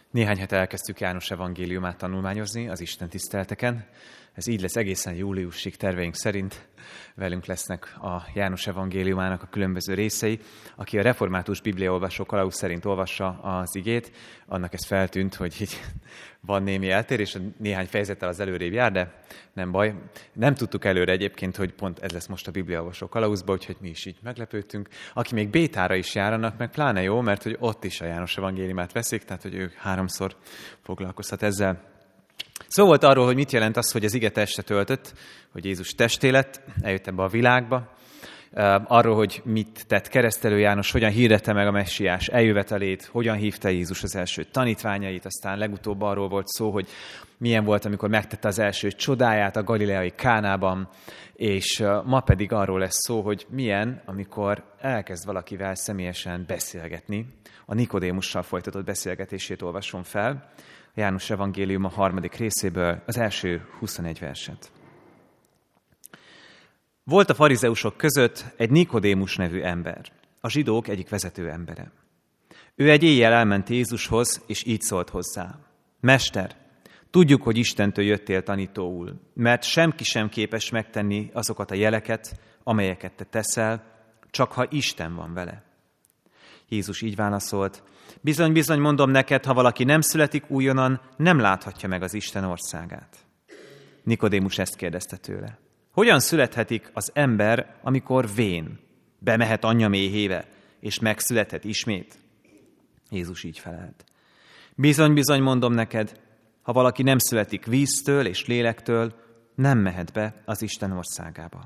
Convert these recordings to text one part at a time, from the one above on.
Néhány hete elkezdtük János evangéliumát tanulmányozni az Isten tiszteleteken. Ez így lesz egészen júliusig terveink szerint. Velünk lesznek a János evangéliumának a különböző részei. Aki a református bibliaolvasó kalauz szerint olvassa az igét, annak ez feltűnt, hogy így van némi eltérés, néhány fejezettel az előrébb jár, de nem baj. Nem tudtuk előre egyébként, hogy pont ez lesz most a bibliaolvasó kalauzba, úgyhogy mi is így meglepődtünk. Aki még Bétára is jár, annak meg pláne jó, mert hogy ott is a János evangéliumát veszik, tehát hogy ők 3-szor foglalkozhat ezzel. Szó volt arról, hogy mit jelent az, hogy az ige testet öltött, hogy Jézus testé lett, eljött ebbe a világba. Arról, hogy mit tett keresztelő János, hogyan hirdette meg a messiás eljövetelét, hogyan hívta Jézus az első tanítványait, aztán legutóbb arról volt szó, hogy milyen volt, amikor megtette az első csodáját a galileai Kánában, és ma pedig arról lesz szó, hogy milyen, amikor elkezd valakivel személyesen beszélgetni. A Nikodémussal folytatott beszélgetését olvasom fel. A János evangélium a 3. részéből az első 21 verset. Volt a farizeusok között egy Nikodémus nevű ember, a zsidók egyik vezető embere. Ő egy éjjel elment Jézushoz, és így szólt hozzá. Mester, tudjuk, hogy Istentől jöttél tanítóul, mert senki sem képes megtenni azokat a jeleket, amelyeket te teszel, csak ha Isten van vele. Jézus így válaszolt, bizony, bizony mondom neked, ha valaki nem születik újonnan, nem láthatja meg az Isten országát. Nikodémus ezt kérdezte tőle. Hogyan születhetik az ember, amikor vén? Bemehet anyja méhébe, és megszülethet ismét? Jézus így felelt. Bizony, bizony mondom neked, ha valaki nem születik víztől és lélektől, nem mehet be az Isten országába.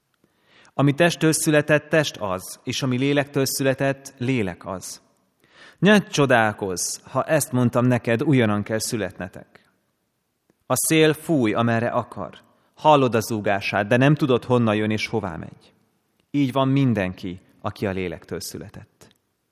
Ami testtől született, test az, és ami lélektől született, lélek az. Ne csodálkozz, ha ezt mondtam neked, újonnan kell születnetek. A szél fúj, amerre akar. Hallod a zúgását, de nem tudod, honnan jön és hová megy. Így van mindenki, aki a lélektől született.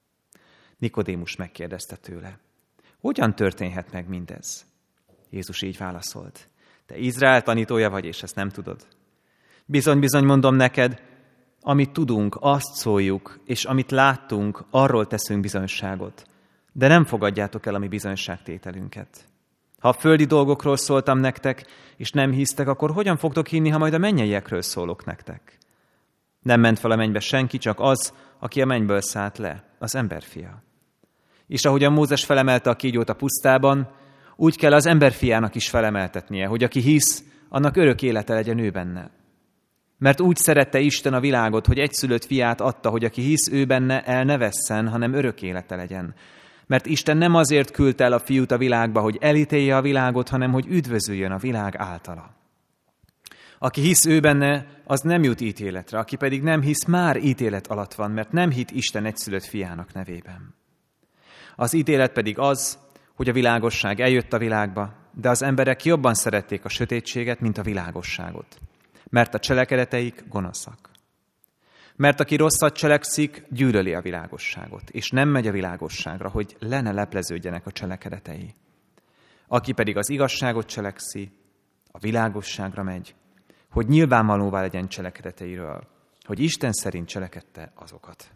Nikodémus megkérdezte tőle. Hogyan történhet meg mindez? Jézus így válaszolt. Te Izrael tanítója vagy, és ezt nem tudod. Bizony, bizony mondom neked, amit tudunk, azt szóljuk, és amit láttunk, arról teszünk bizonyságot. De nem fogadjátok el a mi bizonyságtételünket. Ha a földi dolgokról szóltam nektek, és nem hisztek, akkor hogyan fogtok hinni, ha majd a mennyeiekről szólok nektek? Nem ment fel a mennybe senki, csak az, aki a mennyből szállt le, az emberfia. És ahogyan Mózes felemelte a kígyót a pusztában, úgy kell az emberfiának is felemeltetnie, hogy aki hisz, annak örök élete legyen ő benne. Mert úgy szerette Isten a világot, hogy egyszülött fiát adta, hogy aki hisz ő benne, el ne vesszen, hanem örök élete legyen. Mert Isten nem azért küldte el a fiút a világba, hogy elítélje a világot, hanem hogy üdvözüljön a világ általa. Aki hisz ő benne, az nem jut ítéletre, aki pedig nem hisz, már ítélet alatt van, mert nem hitt Isten egyszülött fiának nevében. Az ítélet pedig az, hogy a világosság eljött a világba, de az emberek jobban szerették a sötétséget, mint a világosságot, mert a cselekedeteik gonoszak. Mert aki rosszat cselekszik, gyűlöli a világosságot, és nem megy a világosságra, hogy le ne lepleződjenek a cselekedetei. Aki pedig az igazságot cselekszi, a világosságra megy, hogy nyilvánvalóvá legyen cselekedeteiről, hogy Isten szerint cselekedte azokat.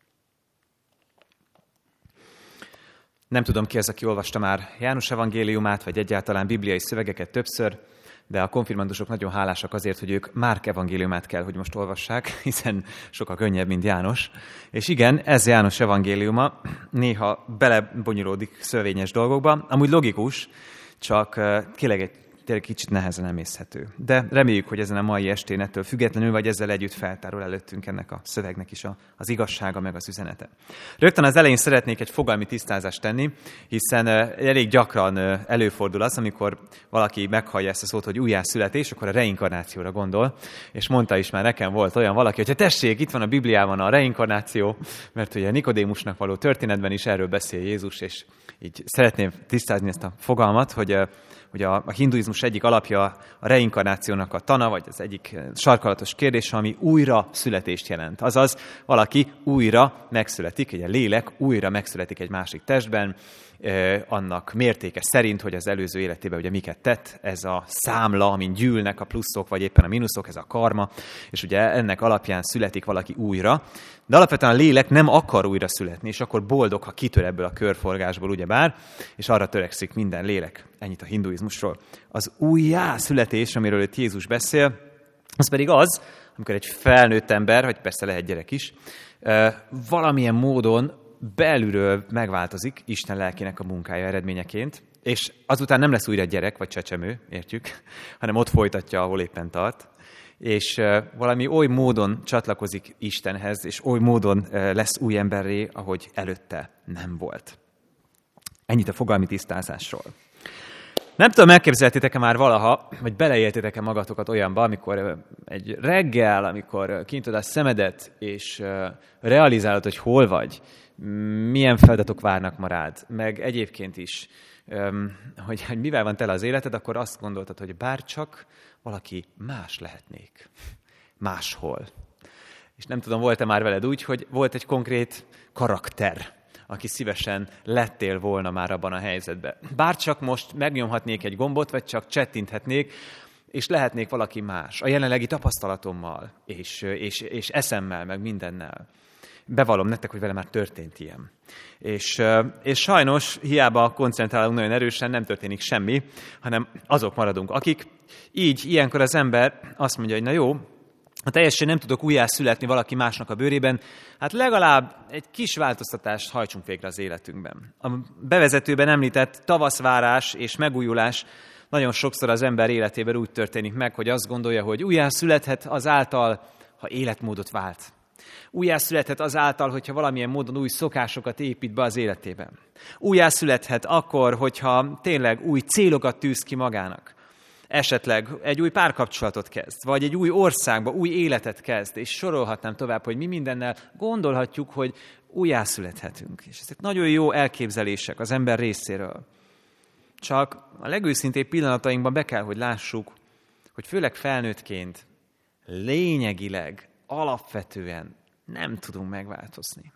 Nem tudom ki az, aki olvasta már János evangéliumát, vagy egyáltalán bibliai szövegeket többször, de a konfirmandusok nagyon hálásak azért, hogy ők Márk evangéliumát kell, hogy most olvassák, hiszen sokkal könnyebb, mint János. És igen, ez János evangéliuma, néha belebonyolódik szövényes dolgokba, amúgy logikus, csak tényleg kicsit nehezen emészhető. De reméljük, hogy ezen a mai estén ettől függetlenül, vagy ezzel együtt feltárul előttünk ennek a szövegnek is az igazsága, meg az üzenete. Rögtön az elején szeretnék egy fogalmi tisztázást tenni, hiszen elég gyakran előfordul az, amikor valaki meghallja ezt a szót, hogy újjászületés, akkor a reinkarnációra gondol, és mondta is már nekem volt olyan valaki, hogy tessék, itt van a Bibliában a reinkarnáció, mert ugye Nikodémusnak való történetben is erről beszél Jézus, és így szeretném tisztázni ezt a fogalmat, hogy hogy a hinduizmus egyik alapja a reinkarnációnak a tana, vagy az egyik sarkalatos kérdés, ami újra születést jelent. Azaz, valaki újra megszületik, egy lélek újra megszületik egy másik testben, annak mértéke szerint, hogy az előző életében ugye miket tett, ez a számla, amin gyűlnek a pluszok, vagy éppen a mínuszok, ez a karma, és ugye ennek alapján születik valaki újra, de alapvetően a lélek nem akar újra születni, és akkor boldog, ha kitör ebből a körforgásból, ugyebár, és arra törekszik minden lélek. Ennyit a hinduizmusról. Az újjászületés, amiről itt Jézus beszél, az pedig az, amikor egy felnőtt ember, vagy persze lehet gyerek is, valamilyen módon belülről megváltozik Isten lelkének a munkája eredményeként, és azután nem lesz újra gyerek, vagy csecsemő, értjük, hanem ott folytatja, ahol éppen tart, és valami oly módon csatlakozik Istenhez, és oly módon lesz új emberré, ahogy előtte nem volt. Ennyit a fogalmi tisztázásról. Nem tudom, elképzeltétek-e már valaha, vagy beleéltétek-e magatokat olyanba, amikor egy reggel, amikor kinyitod a szemedet, és realizálod, hogy hol vagy, milyen feladatok várnak ma rád, meg egyébként is, hogy mivel van tele az életed, akkor azt gondoltad, hogy bárcsak valaki más lehetnék. Máshol. És nem tudom, volt-e már veled úgy, hogy volt egy konkrét karakter, aki szívesen lettél volna már abban a helyzetben. Bárcsak most megnyomhatnék egy gombot, vagy csak csettinthetnék, és lehetnék valaki más. A jelenlegi tapasztalatommal, és eszemmel, meg mindennel. Bevallom nektek, hogy vele már történt ilyen. És sajnos hiába koncentrálunk nagyon erősen, nem történik semmi, hanem azok maradunk, akik ilyenkor az ember azt mondja, hogy na jó, ha teljesen nem tudok újjászületni valaki másnak a bőrében, hát legalább egy kis változtatást hajtsunk végre az életünkben. A bevezetőben említett tavaszvárás és megújulás nagyon sokszor az ember életében úgy történik meg, hogy azt gondolja, hogy újjászülethet azáltal, ha életmódot vált. Újjászülethet azáltal, hogyha valamilyen módon új szokásokat épít be az életében. Újjászülethet akkor, hogyha tényleg új célokat tűz ki magának. Esetleg egy új párkapcsolatot kezd, vagy egy új országba új életet kezd, és sorolhatnám tovább, hogy mi mindennel gondolhatjuk, hogy újjászülethetünk. És ezek nagyon jó elképzelések az ember részéről. Csak a legőszintébb pillanatainkban be kell, hogy lássuk, hogy főleg felnőttként lényegileg, alapvetően nem tudunk megváltozni.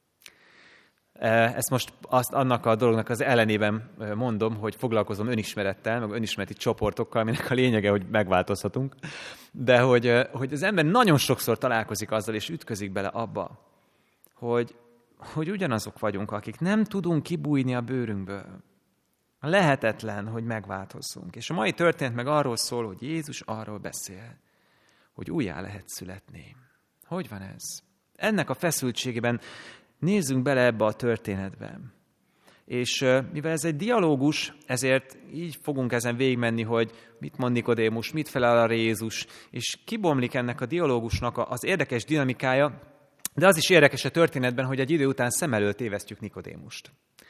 Ezt most annak a dolognak az ellenében mondom, hogy foglalkozom önismerettel, meg önismereti csoportokkal, aminek a lényege, hogy megváltozhatunk, de hogy az ember nagyon sokszor találkozik azzal, és ütközik bele abba, hogy ugyanazok vagyunk, akik nem tudunk kibújni a bőrünkből. Lehetetlen, hogy megváltozzunk. És a mai történet meg arról szól, hogy Jézus arról beszél, hogy újjá lehet születni. Hogy van ez? Ennek a feszültségében nézzünk bele ebbe a történetbe. És mivel ez egy dialógus, ezért így fogunk ezen végigmenni, hogy mit mond Nikodémus, mit felel arra Jézus, és kibomlik ennek a dialógusnak az érdekes dinamikája, de az is érdekes a történetben, hogy egy idő után szem előtt tévesztjük Nikodémust.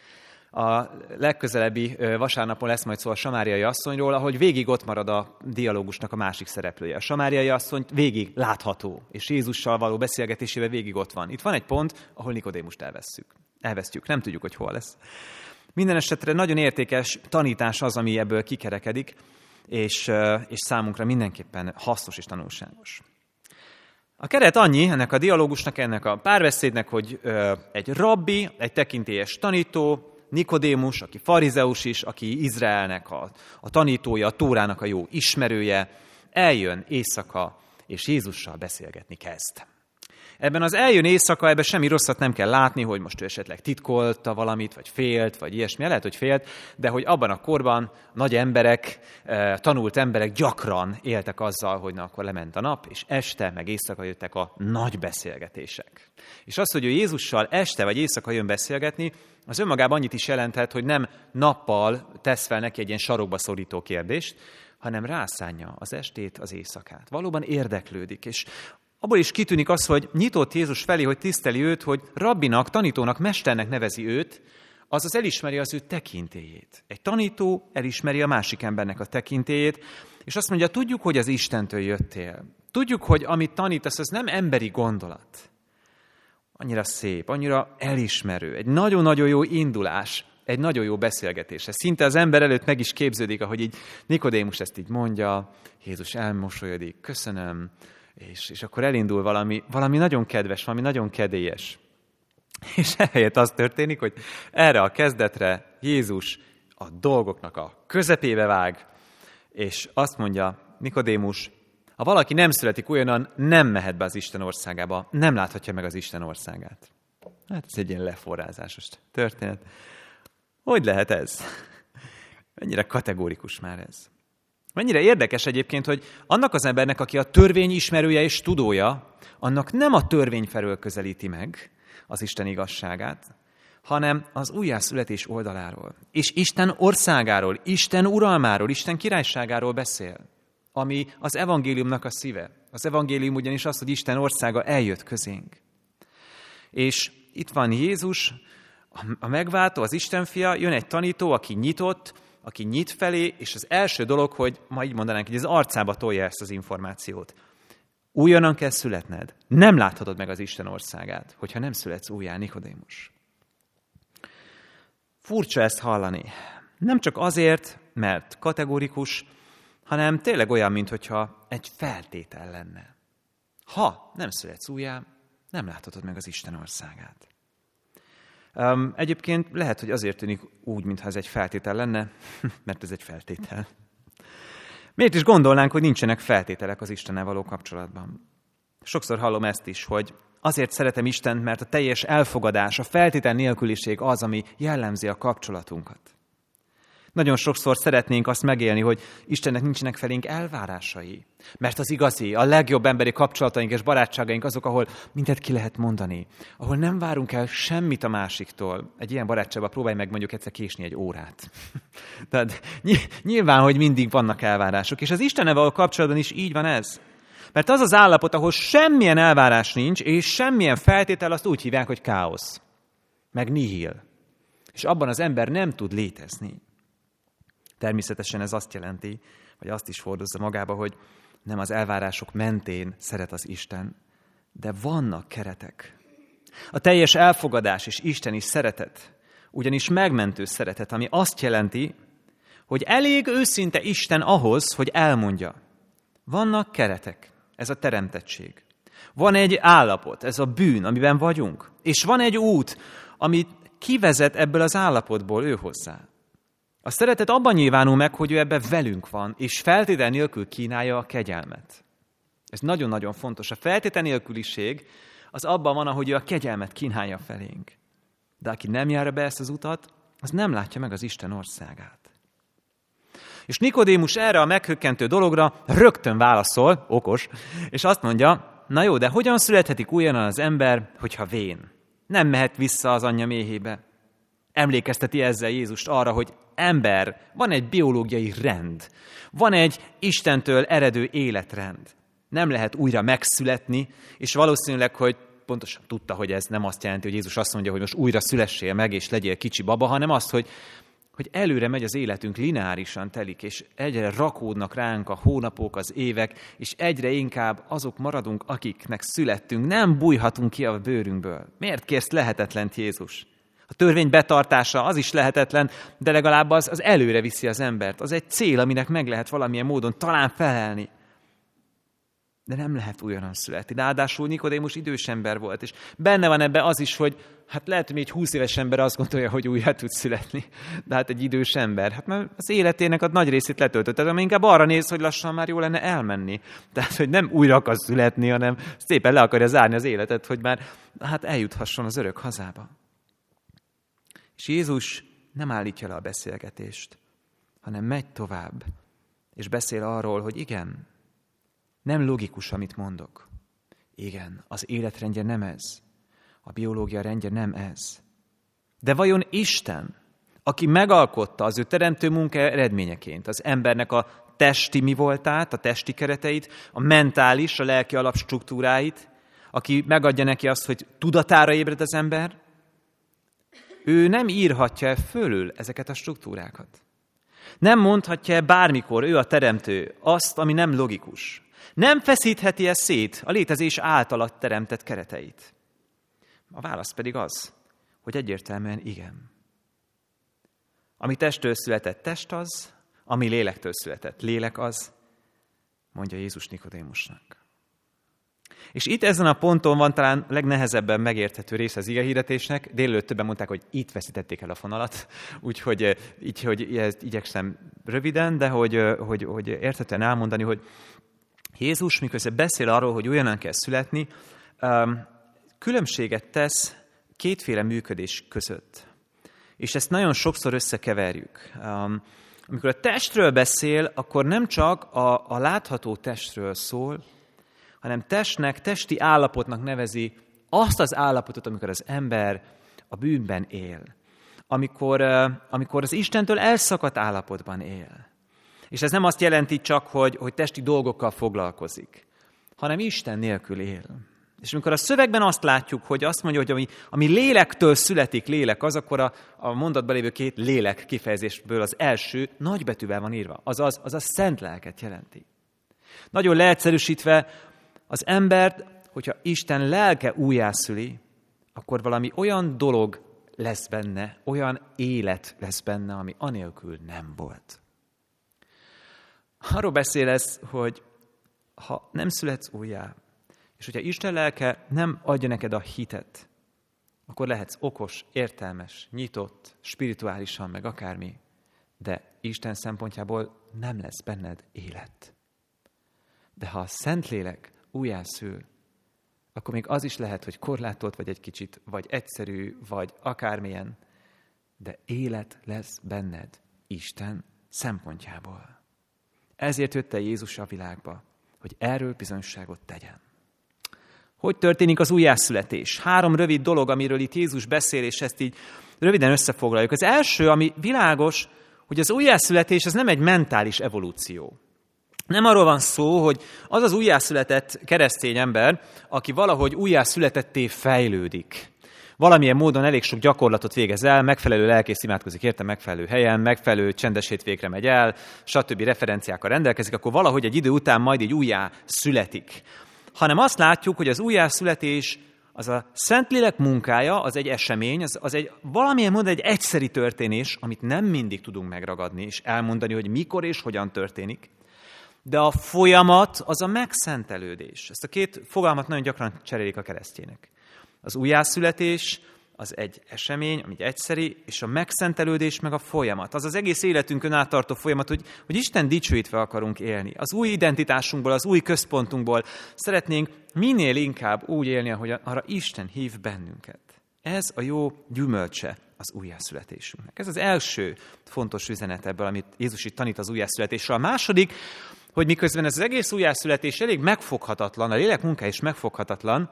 A legközelebbi vasárnapon lesz majd szó a samáriai asszonyról, ahogy végig ott marad a dialógusnak a másik szereplője. A samáriai asszony végig látható, és Jézussal való beszélgetésében végig ott van. Itt van egy pont, ahol Nikodémust elvesztjük. Nem tudjuk, hogy hol lesz. Minden esetre nagyon értékes tanítás az, ami ebből kikerekedik, és számunkra mindenképpen hasznos és tanulságos. A keret annyi ennek a dialógusnak, ennek a párbeszédnek, hogy egy rabbi, egy tekintélyes tanító, Nikodémus, aki farizeus is, aki Izraelnek a tanítója, a Tórának a jó ismerője, eljön éjszaka, és Jézussal beszélgetni kezd. Ebben az eljön éjszaka, ebben semmi rosszat nem kell látni, hogy most ő esetleg titkolta valamit, vagy félt, vagy ilyesmi. Lehet, hogy félt, de hogy abban a korban nagy emberek, tanult emberek gyakran éltek azzal, hogy na, akkor lement a nap, és este, meg éjszaka jöttek a nagy beszélgetések. És az, hogy ő Jézussal este vagy éjszaka jön beszélgetni, az önmagában annyit is jelenthet, hogy nem nappal tesz fel neki egy ilyen sarokba szorító kérdést, hanem rászánja az estét, az éjszakát. Valóban érdeklődik, és abból is kitűnik az, hogy nyitott Jézus felé, hogy tiszteli őt, hogy rabbinak, tanítónak, mesternek nevezi őt, azaz elismeri az ő tekintélyét. Egy tanító elismeri a másik embernek a tekintélyét, és azt mondja, tudjuk, hogy az Istentől jöttél. Tudjuk, hogy amit tanítasz, az nem emberi gondolat. Annyira szép, annyira elismerő, egy nagyon-nagyon jó indulás egy nagyon jó beszélgetésre. Szinte az ember előtt meg is képződik, ahogy így Nikodémus ezt így mondja, Jézus elmosolyodik, köszönöm, és akkor elindul valami nagyon kedves, valami nagyon kedélyes. És ehelyett az történik, hogy erre a kezdetre Jézus a dolgoknak a közepébe vág, és azt mondja Nikodémus, ha valaki nem születik újonnan, nem mehet be az Isten országába, nem láthatja meg az Isten országát. Hát ez egy ilyen leforrázásos történet. Hogy lehet ez? Mennyire kategórikus már ez? Mennyire érdekes egyébként, hogy annak az embernek, aki a törvény ismerője és tudója, annak nem a törvény felől közelíti meg az Isten igazságát, hanem az újjászületés oldaláról. És Isten országáról, Isten uralmáról, Isten királyságáról beszél, ami az evangéliumnak a szíve. Az evangélium ugyanis az, hogy Isten országa eljött közénk. És itt van Jézus, a megváltó, az Isten fia, jön egy tanító, aki nyitott, aki nyit felé, és az első dolog, hogy ma így mondanánk, hogy az arcába tolja ezt az információt. Újonnan kell születned. Nem láthatod meg az Isten országát, hogyha nem születsz újjá, Nikodémus. Furcsa ezt hallani. Nem csak azért, mert kategórikus, hanem tényleg olyan, mintha egy feltétel lenne. Ha nem születsz újjá, nem láthatod meg az Isten országát. Egyébként lehet, hogy azért tűnik úgy, mintha ez egy feltétel lenne, mert ez egy feltétel. Miért is gondolnánk, hogy nincsenek feltételek az Istennel való kapcsolatban? Sokszor hallom ezt is, hogy azért szeretem Istent, mert a teljes elfogadás, a feltétel nélküliség az, ami jellemzi a kapcsolatunkat. Nagyon sokszor szeretnénk azt megélni, hogy Istennek nincsenek felénk elvárásai. Mert az igazi, a legjobb emberi kapcsolataink és barátságaink azok, ahol mindent ki lehet mondani. Ahol nem várunk el semmit a másiktól. Egy ilyen barátságban próbálj meg mondjuk egyszer késni egy órát. Tehát nyilván, hogy mindig vannak elvárások. És az Istennel való kapcsolatban is így van ez. Mert az az állapot, ahol semmilyen elvárás nincs, és semmilyen feltétel, azt úgy hívják, hogy káosz. Meg nihil. És abban az ember nem tud létezni. Természetesen ez azt jelenti, vagy azt is hordozza magába, hogy nem az elvárások mentén szeret az Isten, de vannak keretek. A teljes elfogadás és isteni szeretet, ugyanis megmentő szeretet, ami azt jelenti, hogy elég őszinte Isten ahhoz, hogy elmondja. Vannak keretek, ez a teremtettség. Van egy állapot, ez a bűn, amiben vagyunk. És van egy út, amit kivezet ebből az állapotból ő hozzá. A szeretet abban nyilvánul meg, hogy ő ebben velünk van, és feltétel nélkül kínálja a kegyelmet. Ez nagyon-nagyon fontos. A feltétel nélküliség az abban van, ahogy ő a kegyelmet kínálja felénk. De aki nem járja be ezt az utat, az nem látja meg az Isten országát. És Nikodémus erre a meghökkentő dologra rögtön válaszol, okos, és azt mondja, na jó, de hogyan születhetik újonnan az ember, hogyha vén? Nem mehet vissza az anyja méhébe. Emlékezteti ezzel Jézust arra, hogy ember, van egy biológiai rend, van egy Istentől eredő életrend. Nem lehet újra megszületni, és valószínűleg, hogy pontosan tudta, hogy ez nem azt jelenti, hogy Jézus azt mondja, hogy most újra szülessél meg, és legyél kicsi baba, hanem azt, hogy előre megy az életünk, lineárisan telik, és egyre rakódnak ránk a hónapok, az évek, és egyre inkább azok maradunk, akiknek születtünk. Nem bújhatunk ki a bőrünkből. Miért kérsz lehetetlent, Jézus? A törvény betartása az is lehetetlen, de legalább az előre viszi az embert. Az egy cél, aminek meg lehet valamilyen módon talán felelni. De nem lehet újonnan születni. Ráadásul Nikodémus idős ember volt, és benne van ebbe az is, hogy hát lehet, hogy egy 20 éves ember azt gondolja, hogy újra tud születni. De hát egy idős ember, hát már az életének a nagy részét letöltötte, de inkább arra néz, hogy lassan már jó lenne elmenni. Tehát, hogy nem újra akar születni, hanem szépen le akarja zárni az életet, hogy már hát eljuthasson az örök hazába. És Jézus nem állítja le a beszélgetést, hanem megy tovább, és beszél arról, hogy igen, nem logikus, amit mondok. Igen, az életrendje nem ez. A biológia rendje nem ez. De vajon Isten, aki megalkotta az ő teremtő munka eredményeként az embernek a testi mi voltát, a testi kereteit, a mentális, a lelki alapstruktúráit, aki megadja neki azt, hogy tudatára ébred az ember, ő nem írhatja fölül ezeket a struktúrákat. Nem mondhatja bármikor ő a teremtő azt, ami nem logikus. Nem feszítheti szét a létezés általa teremtett kereteit. A válasz pedig az, hogy egyértelműen igen. Ami testtől született, test az, ami lélektől született, lélek az, mondja Jézus Nikodémusnak. És itt ezen a ponton van talán legnehezebben megérthető része az igehirdetésnek. Délelőtt többen mondták, hogy itt veszítették el a fonalat, úgyhogy igyekszem röviden, de hogy érthetően elmondani, hogy Jézus, miközben beszél arról, hogy újonnan kell születni, különbséget tesz kétféle működés között. És ezt nagyon sokszor összekeverjük. Amikor a testről beszél, akkor nem csak a látható testről szól, hanem testi állapotnak nevezi azt az állapotot, amikor az ember a bűnben él. Amikor az Istentől elszakadt állapotban él. És ez nem azt jelenti csak, hogy testi dolgokkal foglalkozik, hanem Isten nélkül él. És amikor a szövegben azt látjuk, hogy azt mondja, hogy ami lélektől születik, lélek az, akkor a mondatban lévő két lélek kifejezésből az első nagybetűvel van írva. Azaz szent lelket jelenti. Nagyon leegyszerűsítve, az embert, hogyha Isten lelke újjászüli, akkor valami olyan dolog lesz benne, olyan élet lesz benne, ami anélkül nem volt. Arról beszél ez, hogy ha nem születsz újjá, és hogyha Isten lelke nem adja neked a hitet, akkor lehetsz okos, értelmes, nyitott, spirituálisan, meg akármi, de Isten szempontjából nem lesz benned élet. De ha a Szentlélek újjászül, akkor még az is lehet, hogy korlátolt vagy egy kicsit, vagy egyszerű, vagy akármilyen, de élet lesz benned Isten szempontjából. Ezért jött el Jézus a világba, hogy erről bizonyságot tegyen. Hogy történik az újjászületés? 3 rövid dolog, amiről itt Jézus beszél, és ezt így röviden összefoglaljuk. Az első, ami világos, hogy az újjászületés az nem egy mentális evolúció. Nem arról van szó, hogy az az újjászületett keresztény ember, aki valahogy újjászületetté fejlődik. Valamilyen módon elég sok gyakorlatot végez el, megfelelő lelkész imádkozik érte, megfelelő helyen, megfelelő csendes hétvégre megy el, stb. Referenciákkal rendelkezik, akkor valahogy egy idő után majd így újjá születik. Hanem azt látjuk, hogy az újjászületés az a Szentlélek munkája, az egy esemény, az egy valamilyen módon egy egyszeri történés, amit nem mindig tudunk megragadni és elmondani, hogy mikor és hogyan történik. De a folyamat az a megszentelődés. Ezt a két fogalmat nagyon gyakran cserélik a keresztjének. Az újjászületés az egy esemény, ami egyszeri, és a megszentelődés meg a folyamat. Az az egész életünkön áttartó folyamat, hogy Isten dicsőítve akarunk élni. Az új identitásunkból, az új központunkból szeretnénk minél inkább úgy élni, ahogy arra Isten hív bennünket. Ez a jó gyümölcse az újjászületésünknek. Ez az első fontos üzenet ebből, amit Jézus itt tanít az újjászületésről. A második, hogy miközben ez az egész újjászületés elég megfoghatatlan, a lélek munkája is megfoghatatlan,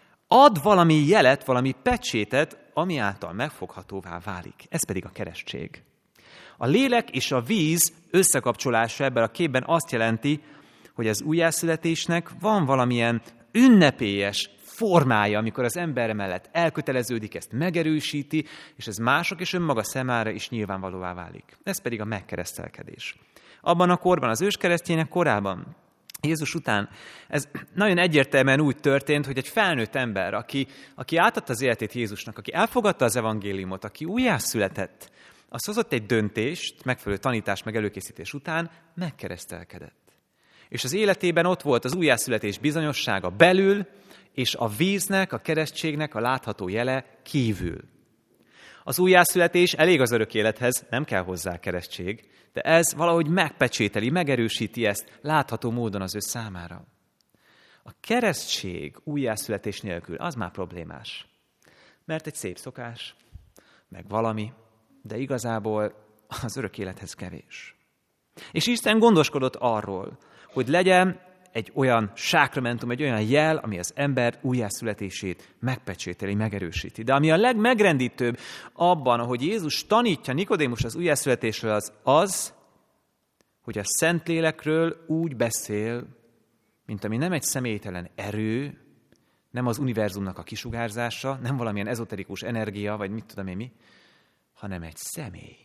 ad valami jelet, valami pecsétet, ami által megfoghatóvá válik. Ez pedig a keresztség. A lélek és a víz összekapcsolása ebben a képben azt jelenti, hogy az újjászületésnek van valamilyen ünnepélyes formája, amikor az ember mellett elköteleződik, ezt megerősíti, és ez mások és önmaga számára is nyilvánvalóvá válik. Ez pedig a megkeresztelkedés. Abban a korban, az őskeresztények korában, Jézus után ez nagyon egyértelműen úgy történt, hogy egy felnőtt ember, aki átadta az életét Jézusnak, aki elfogadta az evangéliumot, aki újjászületett, az hozott egy döntést, megfelelő tanítás meg előkészítés után, megkeresztelkedett. És az életében ott volt az újjászületés bizonyossága belül, és a víznek, a keresztségnek a látható jele kívül. Az újjászületés elég az örök élethez, nem kell hozzá keresztség, de ez valahogy megpecsételi, megerősíti ezt látható módon az ő számára. A keresztség újjászületés nélkül az már problémás. Mert egy szép szokás, meg valami, de igazából az örök élethez kevés. És Isten gondoskodott arról, hogy legyen egy olyan sákramentum, egy olyan jel, ami az ember újjászületését megpecsételi, megerősíti. De ami a legmegrendítőbb abban, ahogy Jézus tanítja Nikodémus az újjászületésről, az, hogy a Szentlélekről úgy beszél, mint ami nem egy személytelen erő, nem az univerzumnak a kisugárzása, nem valamilyen ezoterikus energia, vagy mit tudom én mi, hanem egy személy.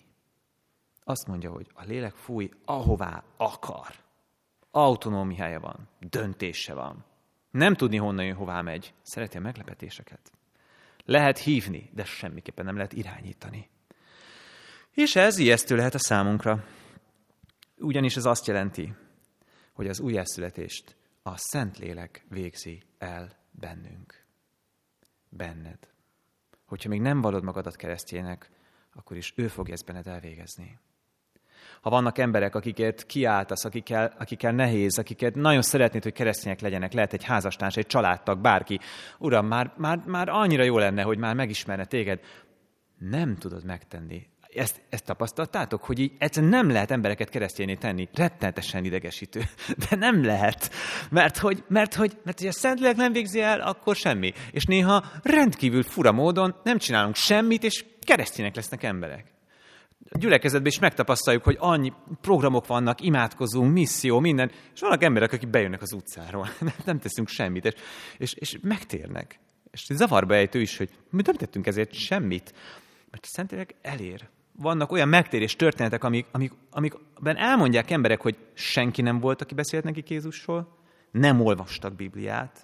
Azt mondja, hogy a lélek fúj, ahová akar. Autonómiája van, döntése van. Nem tudni, honnan jön, hová megy. Szereti a meglepetéseket. Lehet hívni, de semmiképpen nem lehet irányítani. És ez ijesztő lehet a számunkra. Ugyanis ez azt jelenti, hogy az újjászületést a Szentlélek végzi el bennünk. Benned. Hogyha még nem vallod magadat keresztjének, akkor is ő fogja ezt benned elvégezni. Ha vannak emberek, akiket kiáltasz, akikkel nehéz, akiket nagyon szeretnéd, hogy keresztények legyenek, lehet egy házastárs, egy családtag, bárki. Uram, már annyira jó lenne, hogy már megismerne téged. Nem tudod megtenni. Ezt tapasztaltátok, hogy így egyszerűen nem lehet embereket keresztjénné tenni. Rettenetesen idegesítő. De nem lehet. Mert hogy a Szentlélek nem végzi el, akkor semmi. És néha rendkívül fura módon nem csinálunk semmit, és keresztjének lesznek emberek. A gyülekezetben is megtapasztaljuk, hogy annyi programok vannak, imádkozunk, misszió, minden, és vannak emberek, akik bejönnek az utcáról. Nem teszünk semmit, és megtérnek. És zavarba ejtő is, hogy mi nem tettünk ezért semmit. Mert a Szentlélek elér. Vannak olyan megtérés történetek, amikben elmondják emberek, hogy senki nem volt, aki beszélt nekik Jézusról, nem olvastak Bibliát,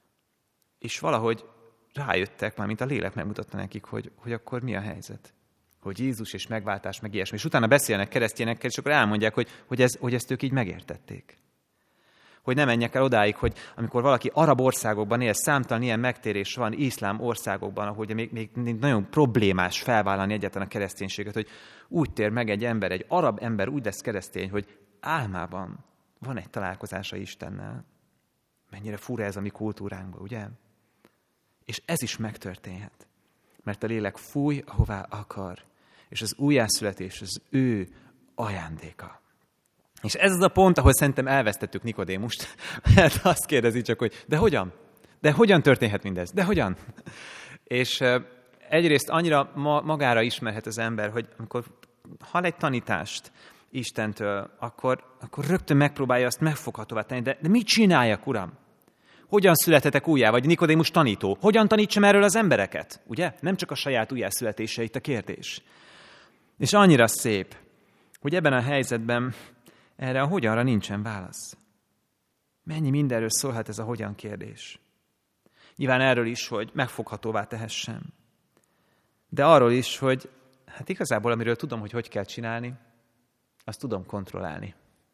és valahogy rájöttek, mármint a lélek megmutatta nekik, hogy akkor mi a helyzet. Hogy Jézus és megváltás, meg ilyesmi. És utána beszélnek keresztényekkel, és akkor elmondják, hogy ezt ők így megértették. Hogy ne menjek el odáig, hogy amikor valaki arab országokban él, számtalan ilyen megtérés van, iszlám országokban, ahogy még nagyon problémás felvállalni egyáltalán a kereszténységet, hogy úgy tér meg egy ember, egy arab ember úgy lesz keresztény, hogy álmában van egy találkozása Istennel. Mennyire fura ez a mi kultúránkban, ugye? És ez is megtörténhet. Mert a lélek fúj, ahová akar. És az újjászületés az ő ajándéka. És ez az a pont, ahol szerintem elvesztettük Nikodémust. Mert azt kérdezi csak, hogy de hogyan? De hogyan történhet mindez? De hogyan? És egyrészt annyira magára ismerhet az ember, hogy amikor hall egy tanítást Istentől, akkor rögtön megpróbálja azt megfoghatóvá tenni. De mit csináljak, Uram? Hogyan születhetek újjá? Vagy Nikodémus tanító. Hogyan tanítsam erről az embereket? Ugye? Nem csak a saját újjászületése itt a kérdés. És annyira szép, hogy ebben a helyzetben erre a hogyanra nincsen válasz. Mennyi mindenről szólhat ez a hogyan kérdés. Nyilván erről is, hogy megfoghatóvá tehessem. De arról is, hogy hát igazából, amiről tudom, hogy kell csinálni, azt tudom kontrollálni.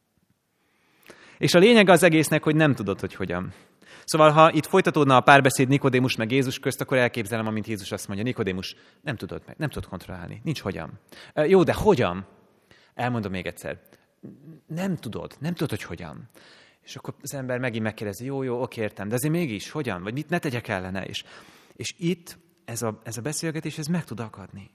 És a lényeg az egésznek, hogy nem tudod, hogy hogyan. Szóval, ha itt folytatódna a párbeszéd Nikodémus meg Jézus közt, akkor elképzelem, amint Jézus azt mondja, Nikodémus, nem tudod kontrollálni, nincs hogyan. Jó, de hogyan? Elmondom még egyszer. Nem tudod, hogy hogyan. És akkor az ember megint megkérdezi, jó, oké, értem, de azért mégis, hogyan? Vagy mit ne tegyek ellene? És itt ez a beszélgetés, ez meg tud akadni.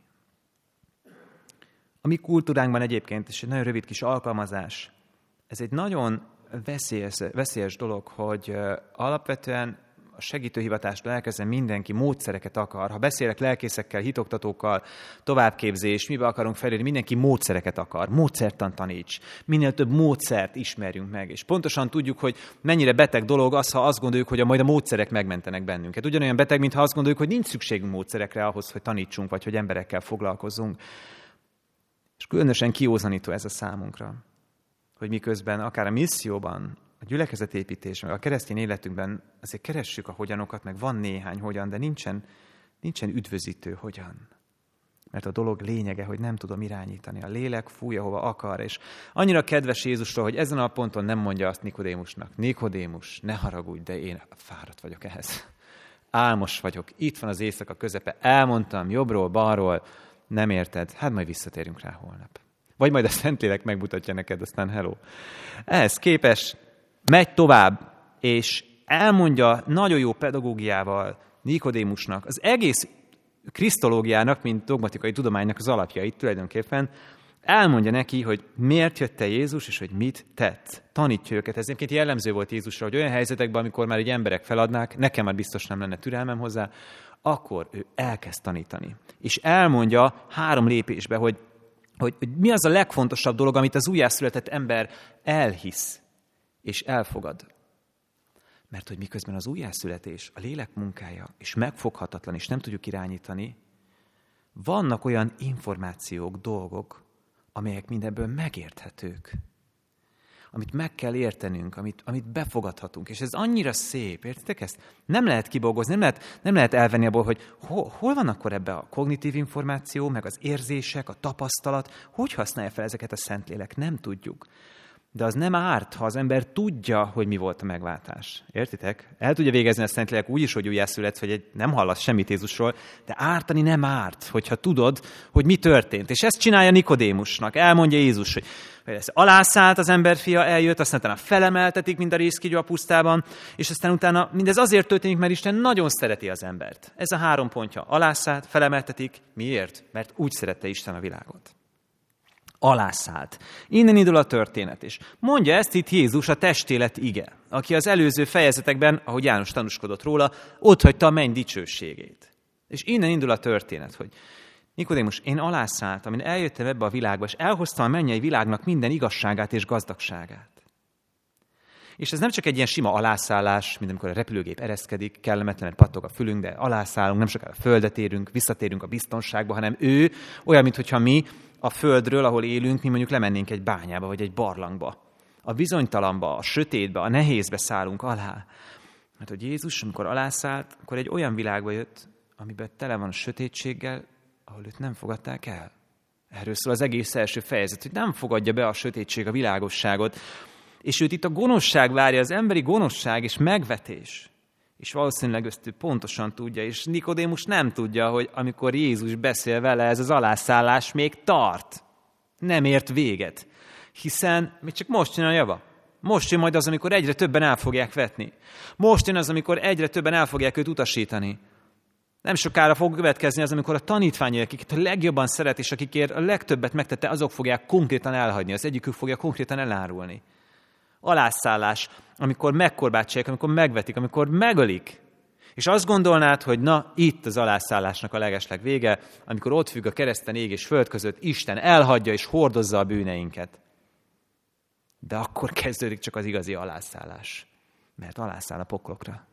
A mi kultúránkban egyébként, és egy nagyon rövid kis alkalmazás, ez egy nagyon veszélyes dolog, hogy alapvetően a segítőhivatástól elkezdve mindenki módszereket akar. Ha beszélek lelkészekkel, hitoktatókkal, továbbképzés, mibe akarunk fejlődni, mindenki módszereket akar. Módszertan taníts. Minél több módszert ismerjünk meg. És pontosan tudjuk, hogy mennyire beteg dolog az, ha azt gondoljuk, hogy majd a módszerek megmentenek bennünket. Ugyanolyan beteg, mintha azt gondoljuk, hogy nincs szükségünk módszerekre ahhoz, hogy tanítsunk, vagy hogy emberekkel foglalkozzunk. És különösen kiózanító ez a számunkra, hogy miközben akár a misszióban, a gyülekezetépítésben, meg a keresztény életünkben azért keressük a hogyanokat, meg van néhány hogyan, de nincsen üdvözítő hogyan. Mert a dolog lényege, hogy nem tudom irányítani. A lélek fúj, ahova akar. És annyira kedves Jézusról, hogy ezen a ponton nem mondja azt Nikodémusnak. Nikodémus, ne haragudj, de én fáradt vagyok ehhez. Álmos vagyok. Itt van az éjszaka közepe. Elmondtam jobbról, balról. Nem érted? Hát majd visszatérünk rá holnap. Vagy majd a Szentlélek megmutatja neked, aztán hello. Ehhez képest megy tovább, és elmondja nagyon jó pedagógiával Nikodémusnak, az egész krisztológiának, mint dogmatikai tudománynak az alapjait tulajdonképpen, elmondja neki, hogy miért jött te Jézus, és hogy mit tett. Tanítja őket. Ez egyébként jellemző volt Jézusra, hogy olyan helyzetekben, amikor már egy emberek feladnák, nekem már biztos nem lenne türelmem hozzá, akkor ő elkezd tanítani. És elmondja 3 lépésbe, hogy mi az a legfontosabb dolog, amit az újjászületett ember elhisz és elfogad. Mert hogy miközben az újjászületés, a lélek munkája, és megfoghatatlan, és nem tudjuk irányítani, vannak olyan információk, dolgok, amelyek mindebből megérthetők. amit meg kell értenünk, amit befogadhatunk. És ez annyira szép, értitek ezt? Nem lehet kibogozni, nem lehet elvenni abból, hogy hol van akkor ebbe a kognitív információ, meg az érzések, a tapasztalat, hogy használja fel ezeket a Szentlélek, nem tudjuk. De az nem árt, ha az ember tudja, hogy mi volt a megváltás. Értitek? El tudja végezni a Szentlélek úgy is, hogy újjászületsz, hogy nem hallasz semmit Jézusról, de ártani nem árt, hogyha tudod, hogy mi történt. És ezt csinálja Nikodémusnak. Elmondja Jézus, hogy ez alászállt az emberfia, eljött, aztán utána felemeltetik, mint a rézkígyó a pusztában, és aztán utána mindez azért történik, mert Isten nagyon szereti az embert. Ez a 3 pontja. Alászállt, felemeltetik. Miért? Mert úgy szerette Isten a világot. Alászállt. Innen indul a történet is. Mondja ezt itt Jézus, a testélet ige, aki az előző fejezetekben, ahogy János tanúskodott róla, otthagyta a menny dicsőségét. És innen indul a történet, hogy Nikodémus, én alászálltam, én eljöttem ebbe a világba, és elhoztam a mennyei világnak minden igazságát és gazdagságát. És ez nem csak egy ilyen sima alászállás, mint amikor a repülőgép ereszkedik, kellemetlenül pattog a fülünk, de alászállunk, nem sokára a földet érünk, visszatérünk a biztonságba, hanem ő olyan, mintha mi a földről, ahol élünk, mi mondjuk lemennénk egy bányába, vagy egy barlangba. A bizonytalanba, a sötétbe, a nehézbe szállunk alá. Mert hogy Jézus, amikor alászállt, akkor egy olyan világba jött, amiben tele van a sötétséggel, ahol őt nem fogadták el. Erről szól az egész első fejezet, hogy nem fogadja be a sötétség a világosságot. És őt itt a gonoszság várja, az emberi gonoszság és megvetés. És valószínűleg ezt ő pontosan tudja, és Nikodémus nem tudja, hogy amikor Jézus beszél vele, ez az alászállás még tart. Nem ért véget. Hiszen még csak most jön a java. Most jön majd az, amikor egyre többen el fogják vetni. Most jön az, amikor egyre többen el fogják őt utasítani. Nem sokára fog következni az, amikor a tanítványok, akiket a legjobban szeret, és akikért a legtöbbet megtette, azok fogják konkrétan elhagyni. Az egyikük fogja konkrétan elárulni. Alászállás, amikor megkorbácsolják, amikor megvetik, amikor megölik. És azt gondolnád, hogy na, itt az alászállásnak a legesleg vége, amikor ott függ a kereszten ég és föld között, Isten elhagyja és hordozza a bűneinket. De akkor kezdődik csak az igazi alászállás, mert alászáll a poklokra.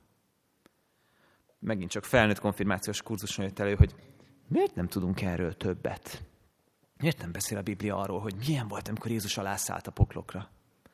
Megint csak felnőtt konfirmációs kurzuson jött elő, hogy miért nem tudunk erről többet? Miért nem beszél a Biblia arról, hogy milyen volt, amikor Jézus alászállt a poklokra?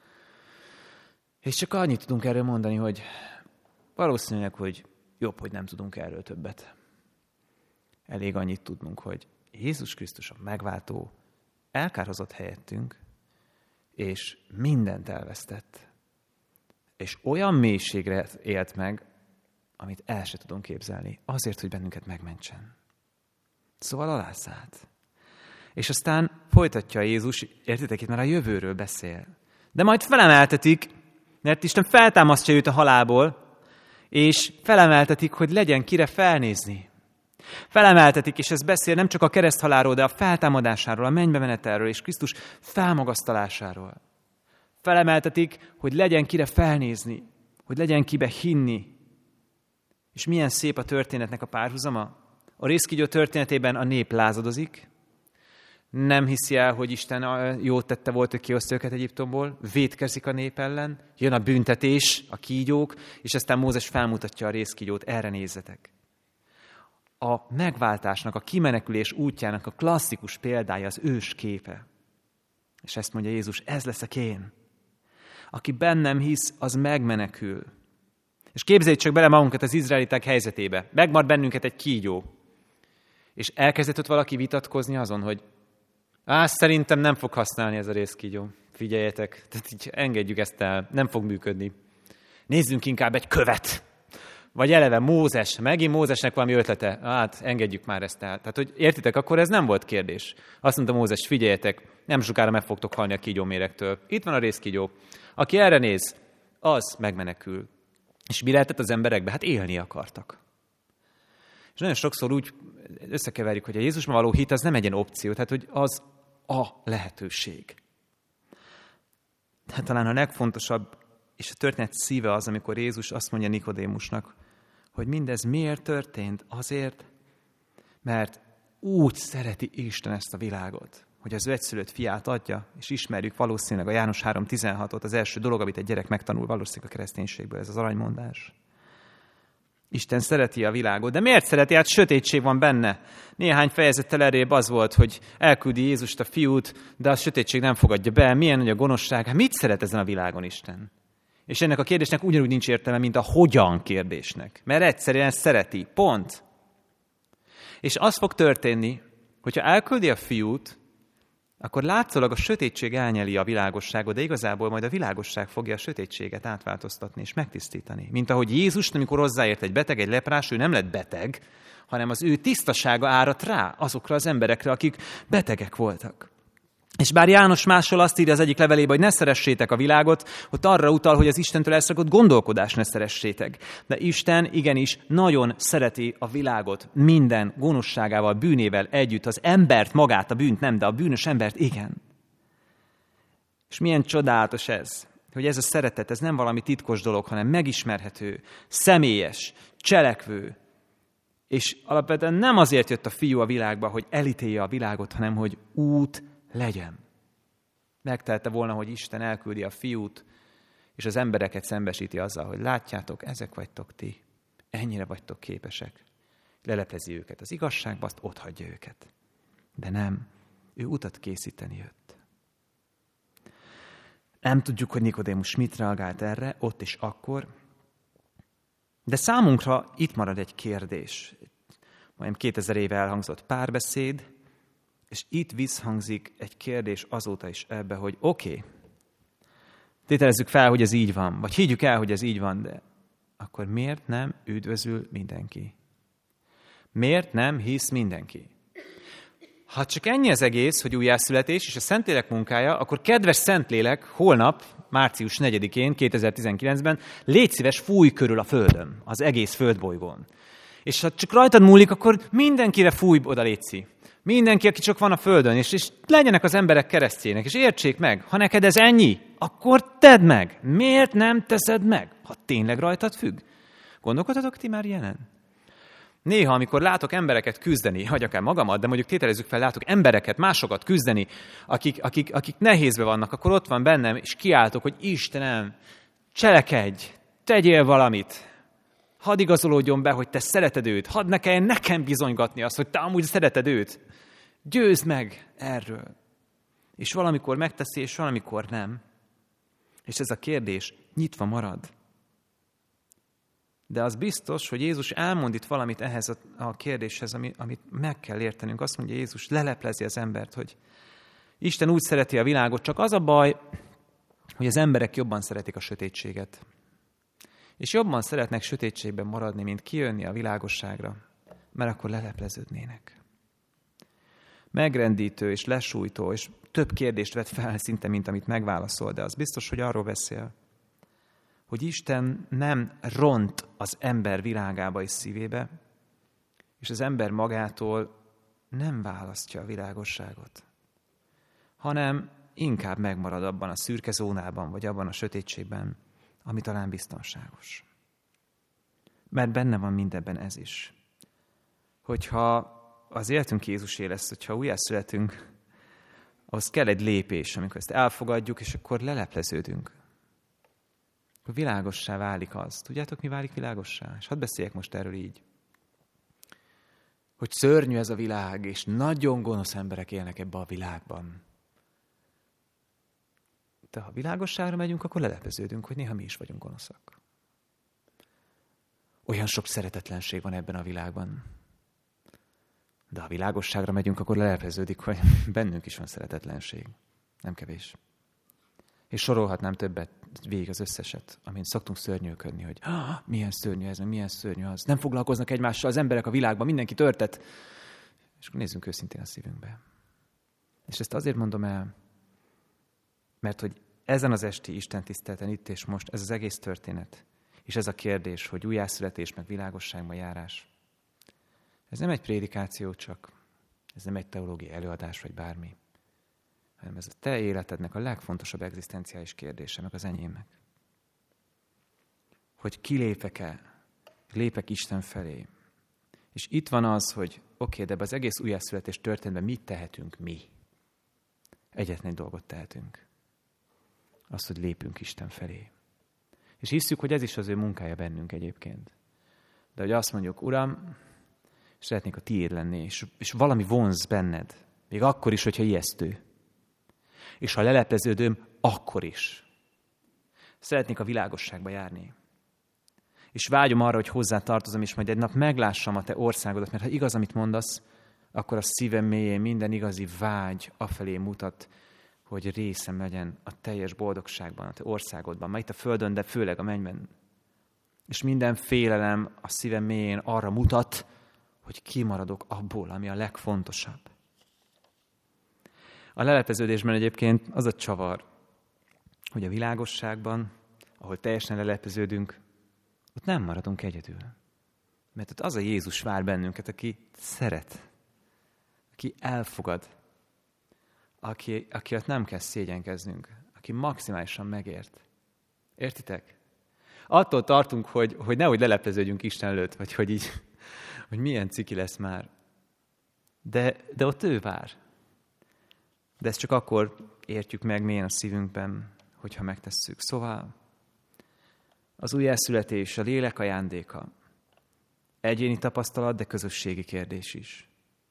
És csak annyit tudunk erről mondani, hogy valószínűleg, hogy jobb, hogy nem tudunk erről többet. Elég annyit tudnunk, hogy Jézus Krisztus a megváltó elkárhozott helyettünk, és mindent elvesztett. És olyan mélységre élt meg, amit el se tudunk képzelni, azért, hogy bennünket megmentsen. Szóval alászállt. És aztán folytatja Jézus, értitek, itt már a jövőről beszél. De majd felemeltetik, mert Isten feltámasztja őt a halálból, és felemeltetik, hogy legyen kire felnézni. Felemeltetik, és ez beszél nem csak a kereszthalálról, de a feltámadásáról, a mennybe menetelről, és Krisztus felmagasztalásáról. Felemeltetik, hogy legyen kire felnézni, hogy legyen kibe hinni. És milyen szép a történetnek a párhuzama? A rézkígyó történetében a nép lázadozik, nem hiszi el, hogy Isten jót tette volt, hogy kihozta őket Egyiptomból, vétkezik a nép ellen, jön a büntetés, a kígyók, és aztán Mózes felmutatja a rézkígyót, erre nézzetek. A megváltásnak, a kimenekülés útjának a klasszikus példája az ős képe. És ezt mondja Jézus, ez leszek én. Aki bennem hisz, az megmenekül. És képzeljük csak bele magunkat az izraeliták helyzetébe. Megmar bennünket egy kígyó. És elkezdett ott valaki vitatkozni azon, hogy szerintem nem fog használni ez a rézkígyó. Figyeljetek, tehát így engedjük ezt el, nem fog működni. Nézzünk inkább egy követ. Vagy eleve Mózes, megint Mózesnek valami ötlete. Engedjük már ezt el. Tehát, hogy értitek, akkor ez nem volt kérdés. Azt mondta Mózes, figyeljetek, nem sokára meg fogtok halni a kígyóméregtől. Itt van a rézkígyó. Aki erre néz, az megmenekül. És mi lehetett az emberekbe? Hát élni akartak. És nagyon sokszor úgy összekeverjük, hogy a Jézusban való hit az nem egy ilyen opció, tehát hogy az a lehetőség. Hát talán a legfontosabb, és a történet szíve az, amikor Jézus azt mondja Nikodémusnak, hogy mindez miért történt? Azért, mert úgy szereti Isten ezt a világot, hogy az ő egyszülött fiát adja, és ismerjük valószínűleg a János 3.16-ot, az első dolog, amit egy gyerek megtanul valószínűleg a kereszténységből, ez az aranymondás. Isten szereti a világot. De miért szereti? Hát sötétség van benne. Néhány fejezettel elébb az volt, hogy elküldi Jézust a fiút, de a sötétség nem fogadja be. Milyen nagy a gonoszság. Hát mit szeret ezen a világon Isten? És ennek a kérdésnek ugyanúgy nincs értelme, mint a hogyan kérdésnek. Mert egyszerűen szereti. Pont. És az fog történni, hogyha elküldi a fiút, akkor látszólag a sötétség elnyeli a világosságot, de igazából majd a világosság fogja a sötétséget átváltoztatni és megtisztítani. Mint ahogy Jézus, amikor hozzáért egy beteg, egy leprás, ő nem lett beteg, hanem az ő tisztasága áradt rá azokra az emberekre, akik betegek voltak. És bár János máshol azt írja az egyik levelében, hogy ne szeressétek a világot, ott arra utal, hogy az Istentől elszakott gondolkodást ne szeressétek. De Isten igenis nagyon szereti a világot minden gonoszságával, bűnével együtt. Az embert magát, a bűnt nem, de a bűnös embert igen. És milyen csodálatos ez, hogy ez a szeretet, ez nem valami titkos dolog, hanem megismerhető, személyes, cselekvő. És alapvetően nem azért jött a fiú a világba, hogy elítélje a világot, hanem hogy út legyen. Megtelte volna, hogy Isten elküldi a fiút, és az embereket szembesíti azzal, hogy látjátok, ezek vagytok ti, ennyire vagytok képesek. Leleplezi őket az igazságba, azt otthagyja őket. De nem, ő utat készíteni jött. Nem tudjuk, hogy Nikodémus mit reagált erre, ott és akkor, de számunkra itt marad egy kérdés. Majdnem 2000 éve elhangzott párbeszéd, és itt visszhangzik egy kérdés azóta is ebbe, hogy oké, tételezzük fel, hogy ez így van, vagy higgyük el, hogy ez így van, de akkor miért nem üdvözül mindenki? Miért nem hisz mindenki? Ha csak ennyi az egész, hogy újjászületés és a Szentlélek munkája, akkor kedves Szentlélek, holnap, március 4-én, 2019-ben légy szíves, fújj körül a Földön, az egész földbolygón. És ha csak rajtad múlik, akkor mindenkire fújj oda, létszi. Mindenki, aki csak van a Földön, és legyenek az emberek keresztjének, és értsék meg, ha neked ez ennyi, akkor tedd meg. Miért nem teszed meg, ha tényleg rajtad függ? Gondolkodhatok ti már ilyenen? Néha, amikor látok embereket küzdeni, vagy akár magamat, de mondjuk tételezzük fel, látok embereket, másokat küzdeni, akik nehézbe vannak, akkor ott van bennem, és kiáltok, hogy Istenem, cselekedj, tegyél valamit. Hadd igazolódjon be, hogy te szereted őt. Hadd ne kelljen nekem bizonygatni azt, hogy te amúgy szereted őt. Győzd meg erről. És valamikor megteszi, és valamikor nem. És ez a kérdés nyitva marad. De az biztos, hogy Jézus elmond itt valamit ehhez a kérdéshez, amit meg kell értenünk. Azt mondja Jézus, leleplezi az embert, hogy Isten úgy szereti a világot, csak az a baj, hogy az emberek jobban szeretik a sötétséget. És jobban szeretnek sötétségben maradni, mint kijönni a világosságra, mert akkor lelepleződnének. Megrendítő és lesújtó, és több kérdést vet fel szinte, mint amit megválaszol, de az biztos, hogy arról beszél, hogy Isten nem ront az ember világába és szívébe, és az ember magától nem választja a világosságot, hanem inkább megmarad abban a szürke zónában, vagy abban a sötétségben, ami talán biztonságos. Mert benne van mindebben ez is. Hogyha az életünk Jézusé lesz, hogyha újjászületünk, ahhoz kell egy lépés, amikor ezt elfogadjuk, és akkor lelepleződünk. Akkor világossá válik az. Tudjátok, mi válik világossá? És hadd beszéljek most erről így. Hogy szörnyű ez a világ, és nagyon gonosz emberek élnek ebbe a világban. De ha világosságra megyünk, akkor lelepleződünk, hogy néha mi is vagyunk gonoszak. Olyan sok szeretetlenség van ebben a világban. De ha világosságra megyünk, akkor lelepleződik, hogy bennünk is van szeretetlenség. Nem kevés. És sorolhatnám többet végig az összeset, amin szoktunk szörnyűködni, hogy milyen szörnyű ez, milyen szörnyű az. Nem foglalkoznak egymással az emberek a világban, mindenki törtet. És akkor nézzünk őszintén a szívünkbe. És ezt azért mondom el, mert hogy ezen az esti istentiszteleten itt és most ez az egész történet, és ez a kérdés, hogy újjászületés meg világosságba járás, ez nem egy prédikáció csak, ez nem egy teológiai előadás vagy bármi, hanem ez a te életednek a legfontosabb egzisztenciális kérdése, meg az enyémnek. Hogy kilépek-e, lépek Isten felé. És itt van az, hogy oké, de az egész újjászületés történetben mit tehetünk mi? Egyetlen egy dolgot tehetünk. Azt, hogy lépünk Isten felé. És hiszük, hogy ez is az ő munkája bennünk egyébként. De hogy azt mondjuk, Uram, szeretnék a tiéd lenni, és valami vonz benned. Még akkor is, hogyha ijesztő. És ha lelepleződöm, akkor is. Szeretnék a világosságba járni. És vágyom arra, hogy hozzá tartozom, és majd egy nap meglássam a te országodat, mert ha igaz, amit mondasz, akkor a szívem mélyén minden igazi vágy afelé mutat, hogy részem legyen a teljes boldogságban, a te országodban, ma itt a földön, de főleg a mennyben. És minden félelem a szívem mélyén arra mutat, hogy kimaradok abból, ami a legfontosabb. A lelepleződésben egyébként az a csavar, hogy a világosságban, ahol teljesen lelepleződünk, ott nem maradunk egyedül. Mert ott az a Jézus vár bennünket, aki szeret, aki elfogad, aki ott nem kell szégyenkeznünk, aki maximálisan megért. Értitek? Attól tartunk, hogy nehogy lelepleződjünk Isten előtt, vagy hogy így, hogy milyen ciki lesz már. De ott ő vár. De ezt csak akkor értjük meg mélyen a szívünkben, hogyha megtesszük. Szóval az újjászületés, a lélek ajándéka. Egyéni tapasztalat, de közösségi kérdés is.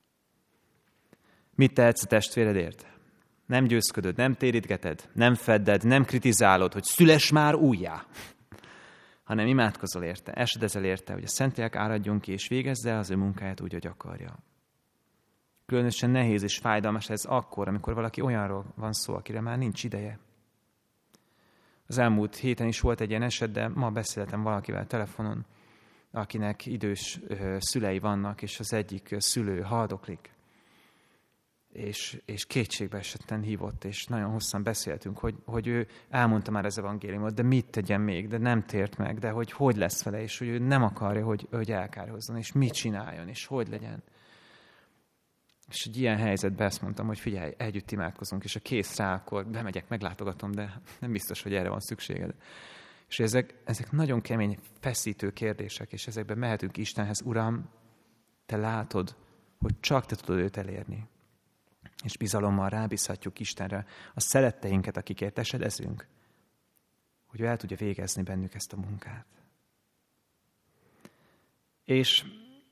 Mit tehetsz a testvéredért? Nem győzködöd, nem térítgeted, nem fedded, nem kritizálod, hogy szüless már újjá, hanem imádkozol érte, esedezel érte, hogy a Szentlélek áradjon ki, és végezze el az ő munkáját úgy, hogy akarja. Különösen nehéz és fájdalmas ez akkor, amikor valaki olyanról van szó, akire már nincs ideje. Az elmúlt héten is volt egy ilyen eset, de ma beszéltem valakivel telefonon, akinek idős szülei vannak, és az egyik szülő haldoklik. És kétségbe esetten hívott, és nagyon hosszan beszéltünk, hogy ő elmondta már az evangéliumot, de mit tegyen még, de nem tért meg, de hogy lesz vele, és hogy ő nem akarja, hogy elkárhozzon, és mit csináljon, és hogy legyen. És egy ilyen helyzetben ezt mondtam, hogy figyelj, együtt imádkozunk, és ha kész rá, akkor bemegyek, meglátogatom, de nem biztos, hogy erre van szükséged. És ezek nagyon kemény, feszítő kérdések, és ezekben mehetünk Istenhez, Uram, te látod, hogy csak te tudod őt elérni. És bizalommal rábízhatjuk Istenre a szeretteinket, akikért esedezünk, hogy ő el tudja végezni bennük ezt a munkát. És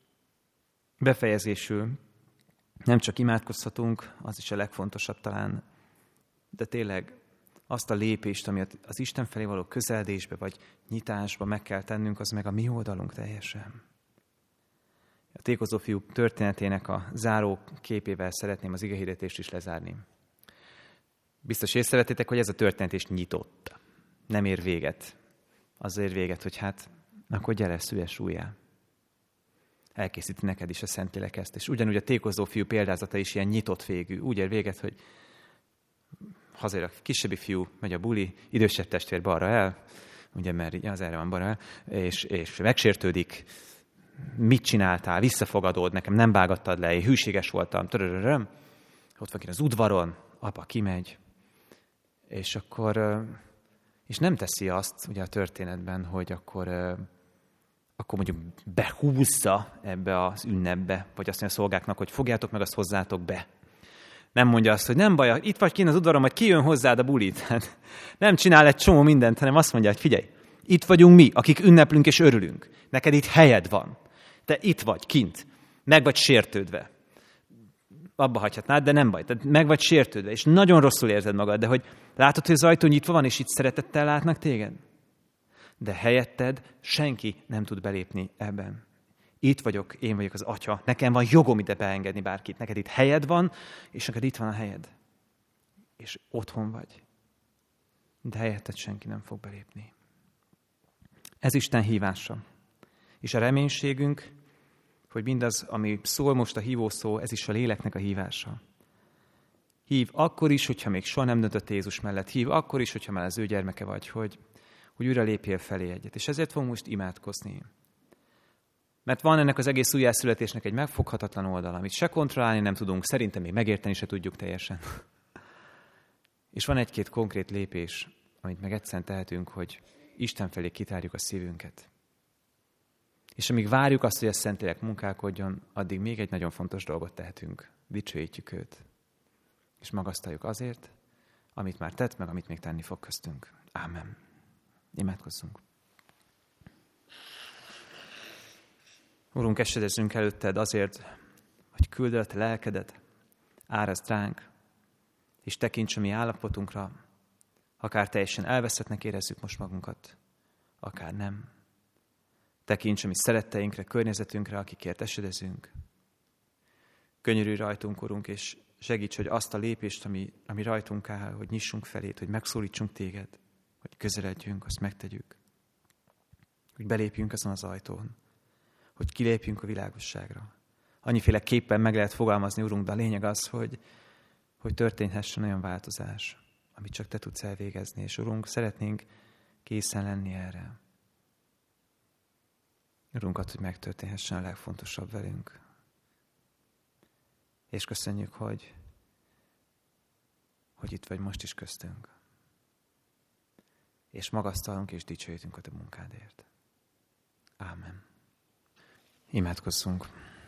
befejezésül nem csak imádkozhatunk, az is a legfontosabb talán, de tényleg azt a lépést, ami az Isten felé való közeledésbe vagy nyitásba meg kell tennünk, az meg a mi oldalunk teljesen. A tékozó fiú történetének a záró képével szeretném az igehirdetést is lezárni. Biztos észrevettétek, hogy ez a történet is nyitott. Nem ér véget. Az ér véget, hogy hát, akkor gyere, szülyes újjá. Elkészíti neked is a Szentlélek ezt. És ugyanúgy a tékozó fiú példázata is ilyen nyitott végű. Úgy ér véget, hogy hazér a kisebbi fiú, megy a buli, idősebb testvér balra el, ugye, mert az erre van balra el, és megsértődik. Mit csináltál? Visszafogadod, nekem nem vágattad le, én hűséges voltam. Ott van az udvaron, apa kimegy, és akkor és nem teszi azt ugye a történetben, hogy akkor mondjuk behúzza ebbe az ünnepbe, vagy azt mondja a szolgáknak, hogy fogjátok meg, azt hozzátok be. Nem mondja azt, hogy nem baj, itt vagy kint az udvaron, majd kijön hozzád a bulit. Hát nem csinál egy csomó mindent, hanem azt mondja, hogy figyelj, itt vagyunk mi, akik ünneplünk és örülünk. Neked itt helyed van. Te itt vagy, kint. Meg vagy sértődve. Abba hagyhatnád, de nem baj. Tehát meg vagy sértődve, és nagyon rosszul érzed magad, de hogy látod, hogy az ajtó nyitva van, és itt szeretettel látnak téged? De helyetted senki nem tud belépni ebben. Itt vagyok, én vagyok az Atya, nekem van jogom ide beengedni bárkit. Neked itt helyed van, és neked itt van a helyed. És otthon vagy. De helyetted senki nem fog belépni. Ez Isten hívása. És a reménységünk, hogy mindaz, ami szól most a hívószó, ez is a léleknek a hívása. Hív akkor is, hogyha még soha nem döntött Jézus mellett. Hív akkor is, hogyha már az ő gyermeke vagy, hogy újra lépjél felé egyet. És ezért fogunk most imádkozni. Mert van ennek az egész újjászületésnek egy megfoghatatlan oldala, amit se kontrollálni nem tudunk, szerintem még megérteni se tudjuk teljesen. És van egy-két konkrét lépés, amit meg egyszerűen tehetünk, hogy Isten felé kitárjuk a szívünket. És amíg várjuk azt, hogy a Szentlélek munkálkodjon, addig még egy nagyon fontos dolgot tehetünk. Dicsőítjük őt. És magasztaljuk azért, amit már tett, meg amit még tenni fog köztünk. Ámen. Imádkozzunk. Urunk, esedezünk előtted azért, hogy küldöd a te lelkedet, árazd ránk, és tekints a mi állapotunkra, akár teljesen elveszettnek érezzük most magunkat, akár nem. Tekints a mi szeretteinkre, környezetünkre, akikért esedezünk. Könyörülj rajtunk, Urunk, és segíts, hogy azt a lépést, ami rajtunk áll, hogy nyissunk felét, hogy megszólítsunk téged, hogy közeledjünk, azt megtegyük. Hogy belépjünk azon az ajtón, hogy kilépjünk a világosságra. Annyiféle képpen meg lehet fogalmazni, Urunk, de a lényeg az, hogy történhessen olyan változás, amit csak te tudsz elvégezni. És Urunk, szeretnénk készen lenni erre. Urunk, add, hogy megtörténhessen a legfontosabb velünk. És köszönjük, hogy itt vagy most is köztünk. És magasztalunk és dicsőítünk a te munkádért. Ámen. Imádkozzunk.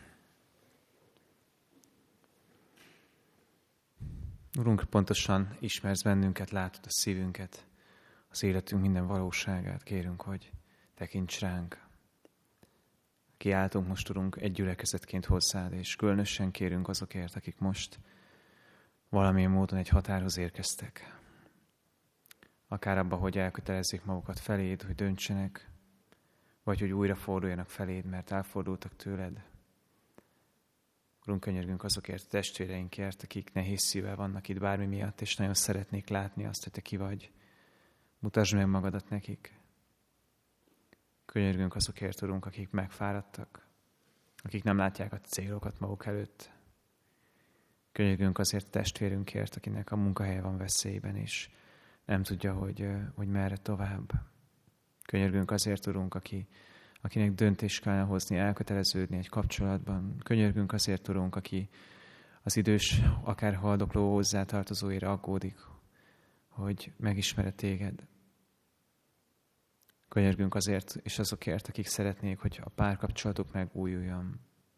Urunk, pontosan ismersz bennünket, látod a szívünket, az életünk minden valóságát. Kérünk, hogy tekints ránk. Kiáltunk most, Urunk, egy gyülekezetként hozzád, és különösen kérünk azokért, akik most valamilyen módon egy határhoz érkeztek. Akár abba, hogy elkötelezzék magukat feléd, hogy döntsenek, vagy hogy újra forduljanak feléd, mert elfordultak tőled. Urunk, könyörgünk azokért a testvéreinkért, akik nehéz szívvel vannak itt bármi miatt, és nagyon szeretnék látni azt, hogy te ki vagy. Mutasd meg magadat nekik. Könyörgünk azokért, Urunk, akik megfáradtak, akik nem látják a célokat maguk előtt. Könyörgünk azért a testvérünkért, akinek a munkahelye van veszélyben, és nem tudja, hogy merre tovább. Könyörgünk azért, Urunk, akinek döntést kellene hozni, elköteleződni egy kapcsolatban. Könyörgünk azért, Urunk, aki az idős, akár haldokló hozzátartozóira aggódik, hogy megismere téged. Könyörgünk azért, és azokért, akik szeretnék, hogy a párkapcsolatuk megújuljon.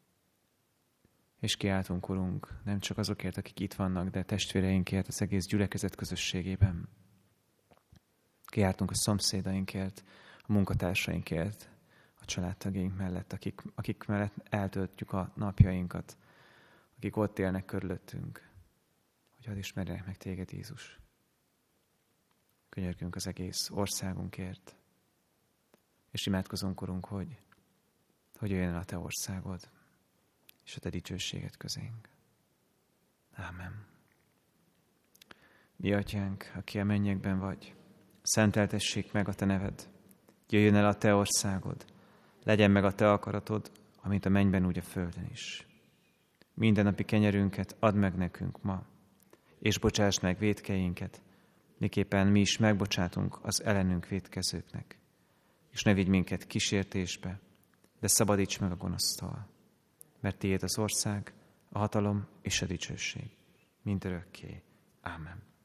És kiáltunk, Urunk, nem csak azokért, akik itt vannak, de testvéreinkért, az egész gyülekezet közösségében. Kiáltunk a szomszédainkért, a munkatársainkért, a családtagjaink mellett, akik mellett eltöltjük a napjainkat, akik ott élnek körülöttünk, hogy hadd ismerjenek meg téged, Jézus. Könyörgünk az egész országunkért, és imádkozunk, Urunk, hogy jöjjön el a te országod, és a te dicsőséged közénk. Ámen. Mi atyánk, aki a mennyekben vagy, szenteltessék meg a te neved, jöjjön el a te országod, legyen meg a te akaratod, amint a mennyben, úgy a földön is. Mindennapi kenyerünket add meg nekünk ma, és bocsásd meg vétkeinket, miképpen mi is megbocsátunk az ellenünk vétkezőknek. És ne vigy minket kísértésbe, de szabadíts meg a gonosztól, mert tiéd az ország, a hatalom és a dicsőség mindörökké. Ámen.